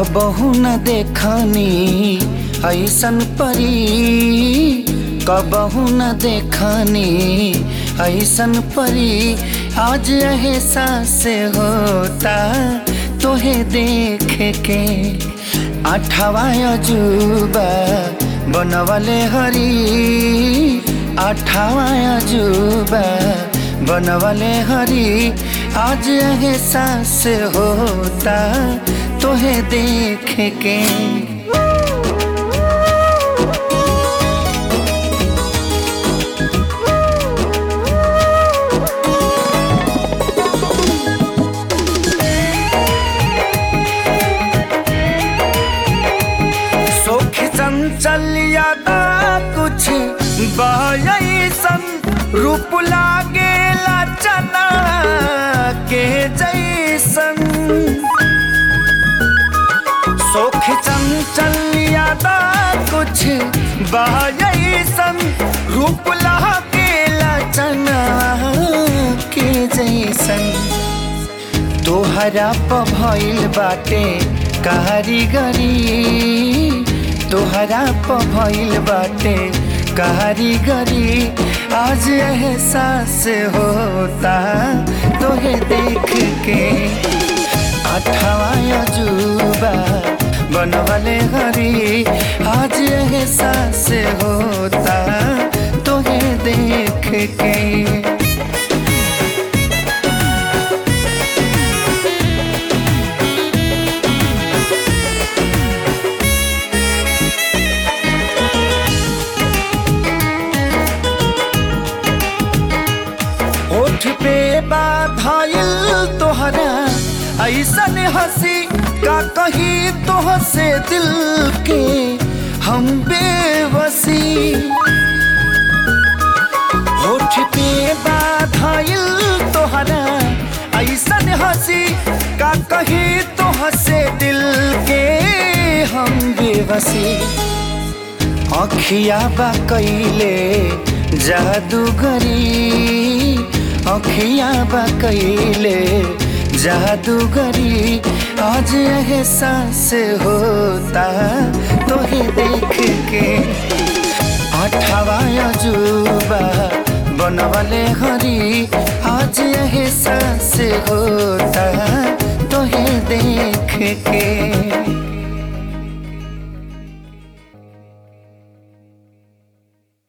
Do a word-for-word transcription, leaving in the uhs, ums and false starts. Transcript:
कबहू न देखनी ऐसन परी, कबहू न देखनी ऐसन परी। आज एहसास होता तोहे देख के, आठवा अजूबा बनवले हरी, आठवा अजूबा बनवले हरी। आज एहसास होता तोहे देख के। सोख चंचल यादा कुछ बयसन, रूप लागेला चना के जैसन। सोख चंचल यादा कुछ बयसन, रूप लागेला चना के जैसन। तोहरा प भइल बाटे कारीगरी, तोहरा प भइल बाटे कारीगरी। आज एहसास होता तोहे देख के, आठवा अजूबा बनवले हरी। आज एहसास होता तोहे देख के। होठ पे बाधाइल तोहरा ऐसन हंसी, का कही तोह से दिल के हम बेबसी। होठ पे बाधाइल तोहरा ऐसन हंसी, का कही तोह से दिल के हम बेबसी। अखिया बा कइले जादूगरी, अखिया बा कइले जादूगरी। आज एहसास होता तोहे देख के, आठवा अजूबा बनवले हरी। आज एहसास होता तोहे देख के।